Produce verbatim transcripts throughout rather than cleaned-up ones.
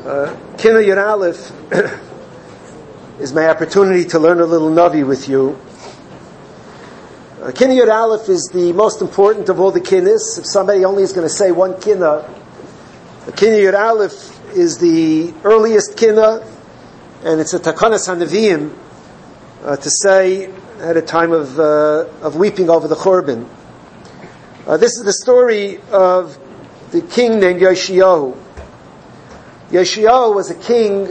Uh, Kina Yud Aleph is my opportunity to learn a little Navi with you. Uh, Kina Yud Aleph is the most important of all the kinnis. If somebody only is going to say one kina, uh, Kina Yud Aleph is the earliest kina, and it's a Takanas HaNeviim uh, to say at a time of uh, of weeping over the Churban. Uh, this is the story of the king named Yoshiyahu. Yoshiyahu was a king,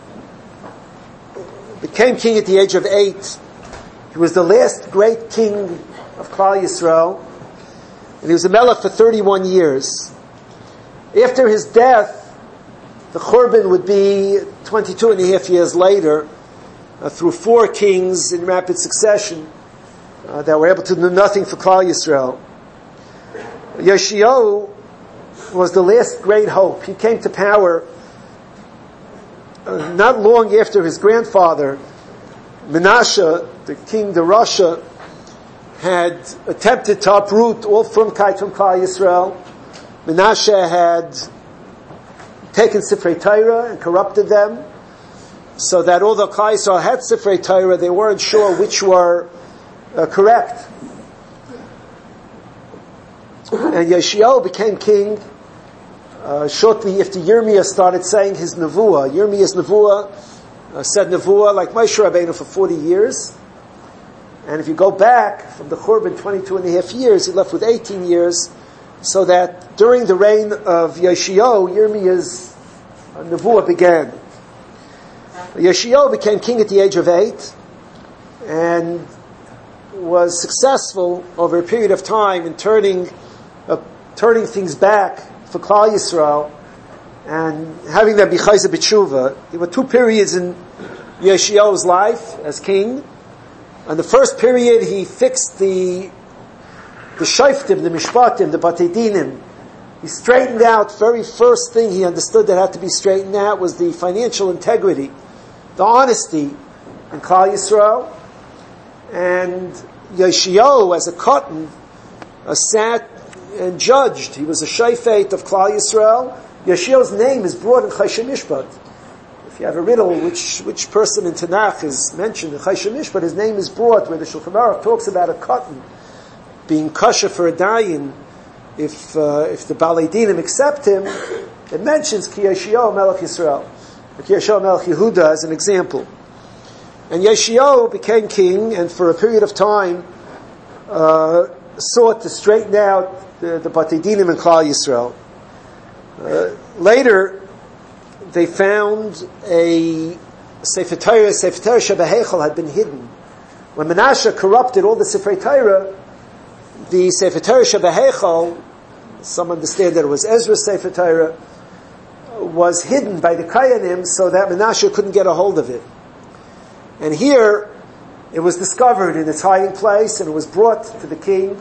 became king at the age of eight. He was the last great king of Klal Yisrael, and he was a melech for thirty-one years. After his death, the Churban would be twenty-two and a half years later, uh, through four kings in rapid succession uh, that were able to do nothing for Klal Yisrael. Yoshiyahu was the last great hope. He came to power Uh, not long after his grandfather, Menashe, the king of Russia, had attempted to uproot all Frumkeit from Klal Yisrael. Menashe had taken Sifrei Torah and corrupted them, so that although Klal Yisrael had Sifrei Torah, they weren't sure which were uh, correct. And Yoshiyahu became king Uh, shortly after Yirmiyah started saying his nevuah. Yirmiyah's nevuah uh, said nevuah like Moshe Rabbeinu for forty years. And if you go back from the Churban twenty-two and a half years, he left with eighteen years, so that during the reign of Yoshiyahu, Yirmiyah's uh, nevuah began. Yoshiyahu became king at the age of eight, and was successful over a period of time in turning, uh, turning things back for Klal Yisrael, and having them be chayzer b'tshuva. There were two periods in Yoshiyahu's life as king. In the first period, he fixed the the shoftim, the mishpatim, the batei dinim. He straightened out. Very first thing he understood that had to be straightened out was the financial integrity, the honesty in Klal Yisrael. And Yoshiyahu, as a cotton, uh, sat and judged. He was a shayfet of Klal Yisrael. Yoshiyahu's name is brought in Choshen Mishpat. If you have a riddle, which which person in Tanakh is mentioned in Choshen Mishpat, his name is brought, where the Shulchan Aruch talks about a cotton being kosher for a dayan if uh, if the Balei Dinim accept him. It mentions Ki Yoshiyahu Melech Yisrael, Ki Yoshiyahu Melech Yehuda as an example. And Yoshiyahu became king, and for a period of time uh, sought to straighten out the, the Batei Dinim in Klal Yisrael. Uh, later, they found a Sefer Torah, Sefer Torah Shebehechel had been hidden. When Menashe corrupted all the Sifrei Torah, the Sefer Torah Shebehechel, some understand that it was Ezra's Sefer Torah, was hidden by the Kayanim so that Menashe couldn't get a hold of it. And here, it was discovered in its hiding place, and it was brought to the king.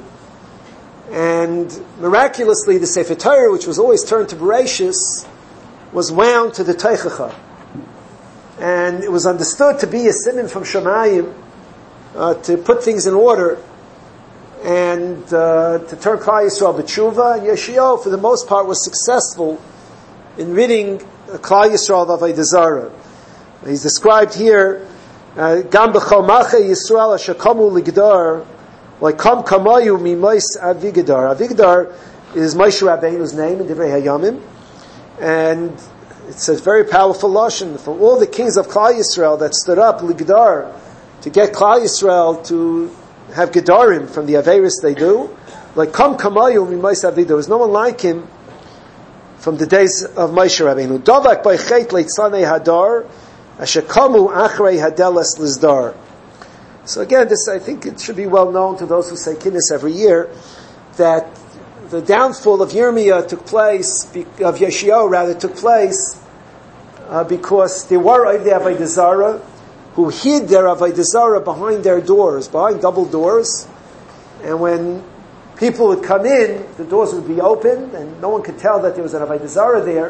And miraculously, the Sefer Torah, which was always turned to Bereshis, was wound to the Teichacha. And it was understood to be a siman from Shemayim, uh, to put things in order, and uh, to turn Klal Yisrael b'tshuva. And Yoshiyahu, for the most part, was successful in ridding Klal Yisrael of Avodah Zarah. He's described here, Gam b'chol malchei Yisrael asher kamu ligdar, like Kam Kamayu Mimais Avigdar. Avigdar is Moshe Rabbeinu's name in Divrei Hayamim, and it's a very powerful lashon for all the kings of Klal Yisrael that stood up Ligdar to get Klal Yisrael to have Gedarim from the Averis they do. Like Kam Kamayu Mimais Avigdar. There was no one like him from the days of Moshe Rabbeinu. Davak by Chet Leitzanei Hadar Asher Kamu Achrei Hadelas Lizdar. So again, this, I think it should be well known to those who say Kinnis every year, that the downfall of Yirmiyah took place, of Yoshiyahu rather, took place uh, because there were Ovdei Avodah Zarah who hid their Avodah Zarah behind their doors, behind double doors, and when people would come in, the doors would be open, and no one could tell that there was an Avodah Zarah there.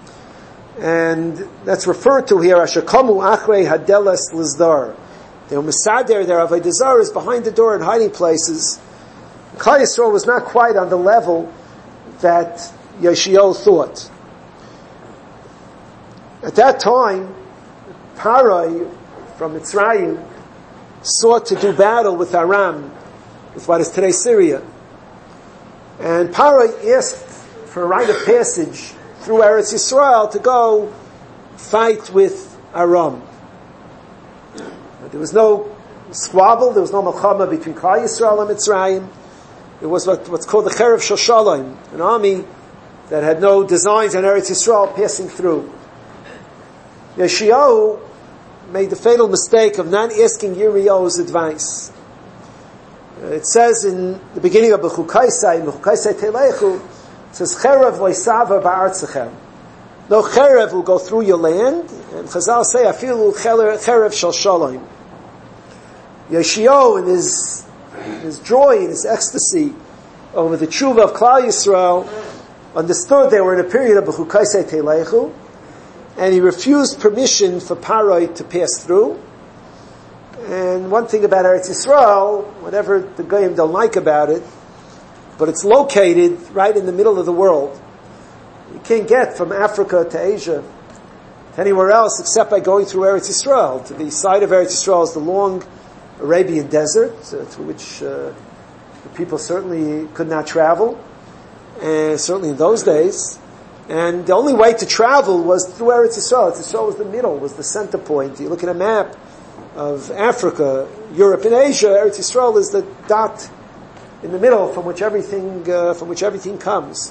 And that's referred to here, Asher Kamu Achrei Hadelas Lizdar. They were Mesader, their Avodah Zarah is behind the door in hiding places. Klal Yisrael was not quite on the level that Yoshiyahu thought. At that time, Parai from Mitzrayim sought to do battle with Aram, with what is today Syria. And Parai asked for a rite of passage through Eretz Yisrael to go fight with Aram. There was no squabble, there was no milchama between Klal Yisrael and Mitzrayim. It was what, what's called the Cherev Shel Shalom, an army that had no designs on Eretz Yisrael passing through. Yeshayahu made the fatal mistake of not asking Yirmiyahu's advice. It says in the beginning of Bechukaisai, in Bechukaisai Telechu, it says, Cherev loisava ba'artzachem. No Cherev will go through your land, and Chazal say, Afilu Cherev Shel Shalom. Yeshayahu, in his, in his joy, in his ecstasy over the tshuva of Klal Yisrael, understood they were in a period of Bechukaisei Telechu, and he refused permission for Parai to pass through. And one thing about Eretz Yisrael, whatever the Goyim don't like about it, but it's located right in the middle of the world. You can't get from Africa to Asia to anywhere else except by going through Eretz Yisrael. To the side of Eretz Yisrael is the long Arabian desert, uh, through which uh, the people certainly could not travel, and certainly in those days. And the only way to travel was through Eretz Yisrael. Eretz Yisrael was the middle, was the center point. You look at a map of Africa, Europe, and Asia. Eretz Yisrael is the dot in the middle from which everything uh, from which everything comes.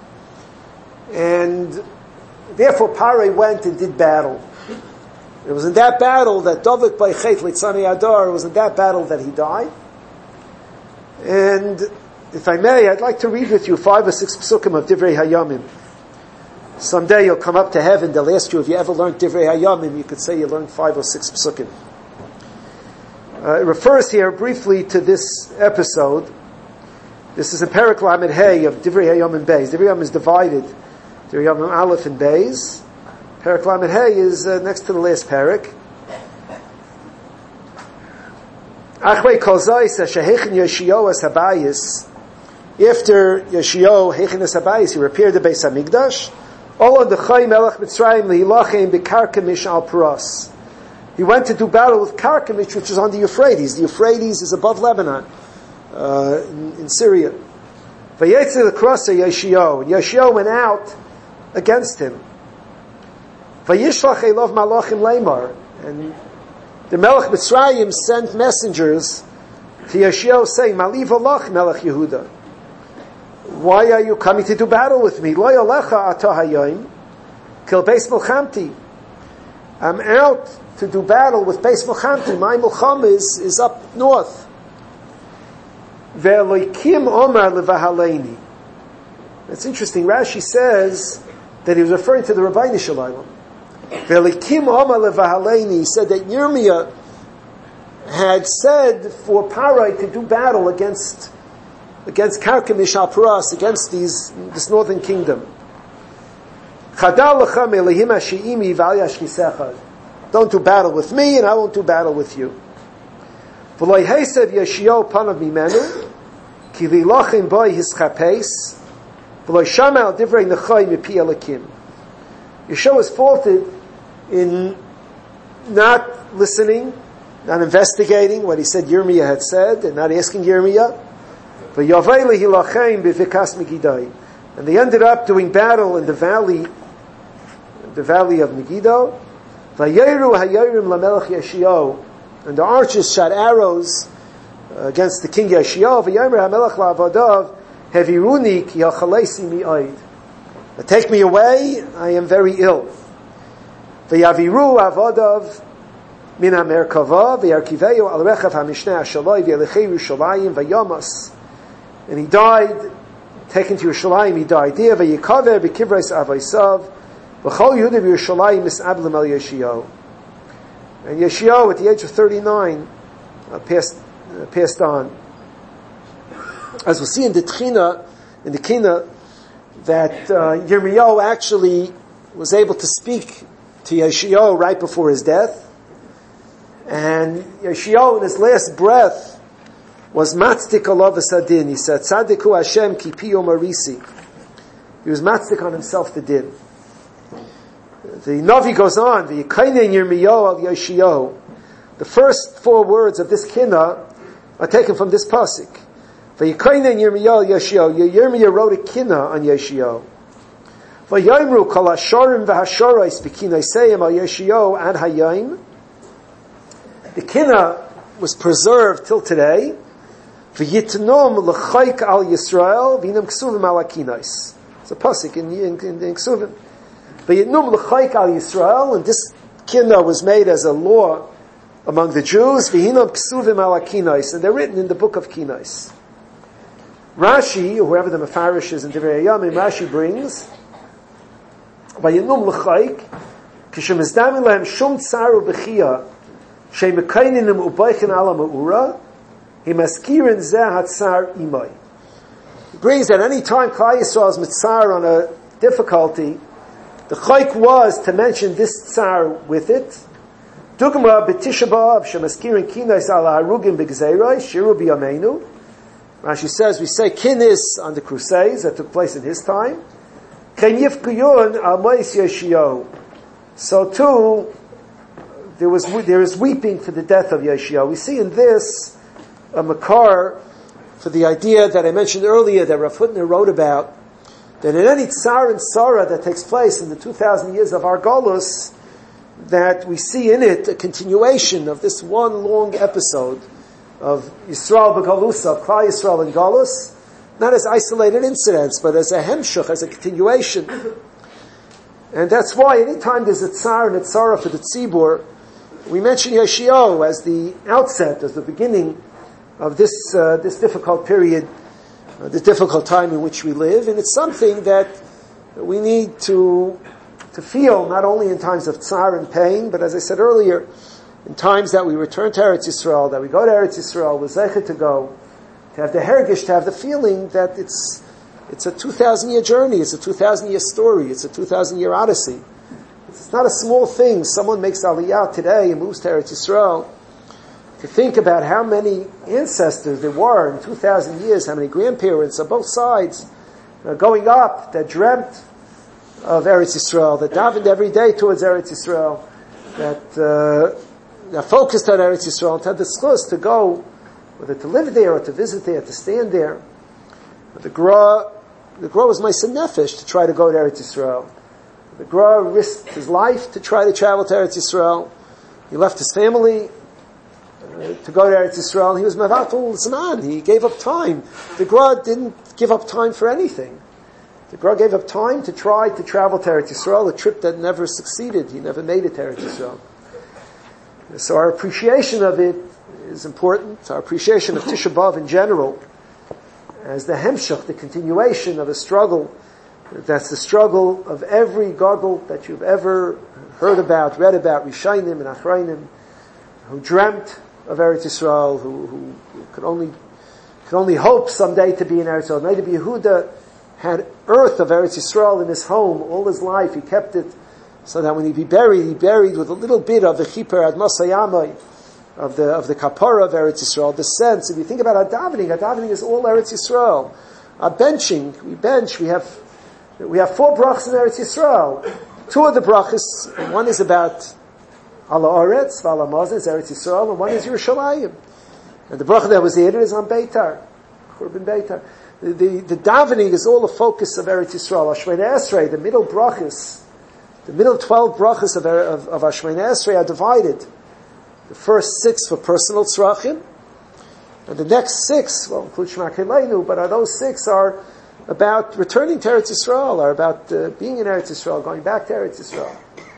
And therefore, Parai went and did battle. It was in that battle that David by Chet Litzani Adar, it was in that battle that he died. And if I may, I'd like to read with you five or six psukim of Divrei Hayamim. Someday you'll come up to heaven, they'll ask you if you ever learned Divrei Hayamim, you could say you learned five or six psukim. Uh, it refers here briefly to this episode. This is a Perek Lamed Hey of Divrei Hayamim Beis. Divrei Hayamim is divided. Divrei Hayamim Aleph and Beis. Perek Lamed Hey is uh, next to the last Perek. Achvei kol zois shehechin Yeshayahu es habayis. After Yeshayahu hechin es habayis, he repaired the Beis Hamikdash. All the Chai Melech Mitzrayim lehilachem bekarkemish al Paras. He went to do battle with Karkemish, which is on the Euphrates. The Euphrates is above Lebanon, uh, in, in Syria. Vayetze l'krasa Yeshayahu. Yeshayahu went out against him. Vayishlach elov malachim leimar. And the Melech Mitzrayim sent messengers to Yeshayahu saying, Maliv alach Melech Yehuda. Why are you coming to do battle with me? Lo yalecha ata hayom kil beis milchamti. I'm out to do battle with beis milchamti. My milcham is, is up north. Ve'elokim omar levahaleni. It's interesting. Rashi says that he was referring to the Rabbeinu Shalom. Ve'elokim omar levahaleni. He said that Yirmiyah had said for Parai to do battle against against Karkemish al Paras, against these this northern kingdom. Don't do battle with me, and I won't do battle with you. Yeshayahu is faulted in not listening, not investigating what he said Yirmiyah had said, and not asking Yirmiyah. And they ended up doing battle in the valley, the valley of Megiddo. And the archers shot arrows against the king Yeshayahu. Take me away, I am very ill. Vayaviru avodav min hamerkava v'yarkiveyu al rechav hamishneh hashaloi v'yelechei Yerushalayim vayamas. And he died, taken to Yerushalayim, he died there. Vayikaver b'kivreis avaisav v'chol Yehuda v'Yerushalayim mis'ablim al Yeshayahu. And Yeshayahu, at the age of thirty-nine, uh, passed uh, passed on. As we'll see in the Tchina, in the Kina, that uh, Yirmiyahu actually was able to speak to Yeshayahu right before his death. And Yeshayahu, in his last breath, was matzik alav v'sadin. He said, Tzadiku Hashem ki pi marisi. He was matzik on himself the din. The Navi goes on, the Yikainen Yirmiyahu al Yeshayahu. The first four words of this kinna are taken from this pasuk. V'yikainen Yirmiyahu al Yeshayahu. Yirmiyah wrote a kinna on Yeshayahu. V'yayimru kol hashorim v'hashorais b'kinayseim al Yeshayahu ad hayayim. The kinna was preserved till today. V'yitnom l'chayk al Yisrael v'inam ksuvim al akinais. It's a pasuk in, in, in, in ksuvim. V'yitnom l'chayk al Yisrael, and this kinna was made as a law among the Jews. V'hinam ksuvim al akinais, and they're written in the book of Kinais. Rashi, or whoever the Mefarish is in Divrei Yamim, Rashi brings v'yitnom l'chayk kishem izdamin lehem shum tsaru b'chiyah she'mekayninim ubaychin ala ma'ura himaskirin zeh hatzar imay. He brings that any time Klal Yisrael is mitzar on a difficulty, the chayk was to mention this tsar with it. Dugma b'tisha b'av shemaskirin kinais ala harugim b'gzeirai shiru b'yameinu. Rashi says we say kinis on the Crusades that took place in his time. Ken yifkuyun al ma'is Yeshayahu. So too, there was there is weeping for the death of Yeshayahu. We see in this a makar for the idea that I mentioned earlier that Rav Hutner wrote about, that in any tsar and tzara that takes place in the two thousand years of our Golus, that we see in it a continuation of this one long episode of Yisrael b'Galusa, of Klal Yisrael and Golus, not as isolated incidents, but as a hemshach, as a continuation. And that's why anytime there's a tsar and a tzara for the tzibur, we mention Yeshayahu as the outset, as the beginning of this uh, this difficult period, uh, this difficult time in which we live, and it's something that we need to to feel not only in times of tsar and pain, but as I said earlier, in times that we return to Eretz Yisrael, that we go to Eretz Yisrael, we're zeichet to go, to have the hergish, to have the feeling that it's it's a two thousand year journey, it's a two thousand year story, it's a two thousand year odyssey. It's not a small thing. Someone makes aliyah today and moves to Eretz Yisrael. To think about how many ancestors there were in two thousand years, how many grandparents on both sides uh, going up that dreamt of Eretz Yisrael, that davened every day towards Eretz Yisrael, that, uh, that focused on Eretz Yisrael, and had the schus to go, whether to live there or to visit there, to stand there. But the Gra, the Gra was Ma'aseh Nefesh to try to go to Eretz Yisrael. The Gra risked his life to try to travel to Eretz Yisrael. He left his family to go to Eretz Yisrael. He was Mavatul Zman. He gave up time. The Gra didn't give up time for anything. The Gra gave up time to try to travel to Eretz Yisrael, a trip that never succeeded. He never made it to Eretz Yisrael. So our appreciation of it is important. Our appreciation of Tisha B'Av in general, as the hemshach, the continuation of a struggle. That's the struggle of every gadol that you've ever heard about, read about, Rishayim and Achrayim, who dreamt of Eretz Yisrael, who, who, who could only could only hope someday to be in Eretz Yisrael. Maybe Yehuda had earth of Eretz Yisrael in his home all his life. He kept it so that when he be buried, he buried with a little bit of the chiper ad masayamai, of the of the kapara of Eretz Yisrael. The sense, if you think about our davening, our davening is all Eretz Yisrael. Our benching, we bench, we have we have four brachas in Eretz Yisrael. Two of the brachas, one is about Ala Oretz, Vala Moses, Eretz Yisrael, and one is Yerushalayim. And the bracha that was added is on Beitar, Churban Beitar. The, the, the davening is all the focus of Eretz Yisrael. Ashmeinei Esrei, the middle brachas, the middle twelve brachas of, of, of Ashmeinei Esrei are divided. The first six for personal tzrachim, and the next six, well, include Shema Keleinu, but are those six are about returning to Eretz Yisrael, are about uh, being in Eretz Yisrael, going back to Eretz Yisrael.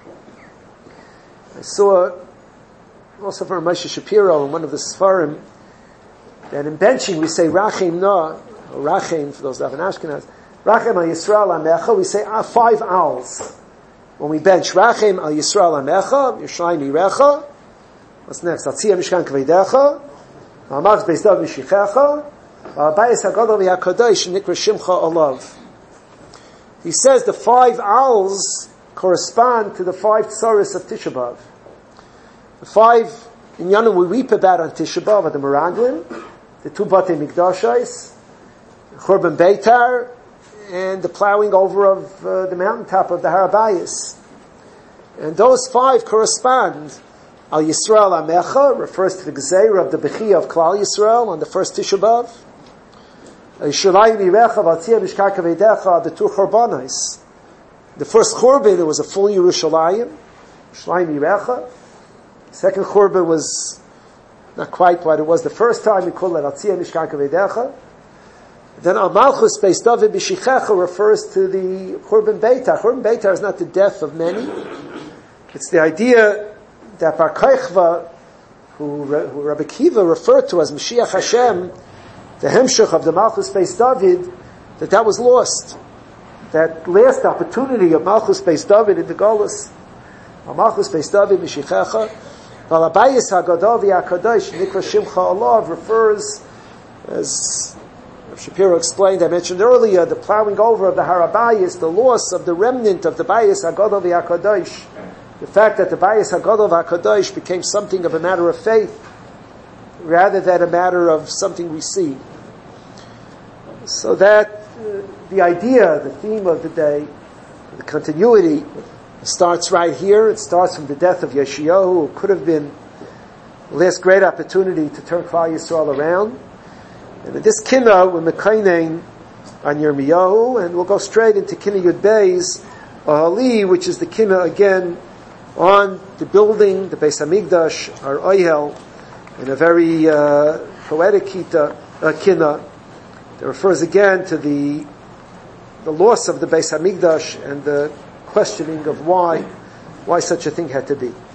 I saw also from Moshe Shapiro in one of the Sfarim that in benching we say Rachem Na, or Rachem for those that have an Ashkenaz, Rachem al Yisrael Amecha, we say ah, five owls. When we bench Rachem al Yisrael Amecha, Yerushalayim Yirecha, what's next? Atziyah Mishkan Kvedecha, Ha'amaz Beis Dav Mishichecha, Ha'abayis HaGadol V'Hakadosh Nikra Shimcha Olav. He says the five owls correspond to the five tzaros of Tisha B'Av. The five inyanim we weep about on Tisha B'Av are the Meraglim, the two Batei Mikdashos, Churban Beitar, and the plowing over of uh, the mountaintop of the Har HaBayis. And those five correspond. Al Yisrael Amecha refers to the Gezeira of the Bechia of Klal Yisrael on the first Tisha B'Av. Yishalayim Yirecha V'Atziyah Mishkar Kavedecha, the two Chorbanos. The first Chorban, it was a full Yerushalayim. Yishalayim Yirecha. Second Chorban was not quite what it was the first time. We call it Atziyah Mishkar Kavedecha. Then Al Malchus Beis David B'Shichecha refers to the Churban Beitar. Churban Beitar is not the death of many. It's the idea that Bar Kochva, who, who Rabbi Kiva referred to as Mashiach Hashem, the Hemshech of the Malchus Beis David, that that was lost. That last opportunity of Malchus Beis David in the Golus, Malchus Beis David Mashiachecha, Valabayis HaGadol V'Hakadosh Nikra Shimcha Olav refers, as Shapiro explained, I mentioned earlier, the plowing over of the Harabayis, the loss of the remnant of the Bayis HaGadol V'Hakadosh, the fact that the Bayis HaGadol V'Hakadosh became something of a matter of faith rather than a matter of something we see. So that uh, the idea, the theme of the day, the continuity, starts right here. It starts from the death of Yeshayahu, who could have been the last great opportunity to turn Klal Yisrael around. And in this Kinnah, we're Mekainen on Yirmiyahu, and we'll go straight into Kinnah Yud Beis, Ahali, which is the Kinnah again on the building, the Beis Hamikdash, our Oyel, in a very uh, poetic kita, uh, Kinnah that refers again to the the loss of the Beis Hamikdash and the questioning of why why such a thing had to be.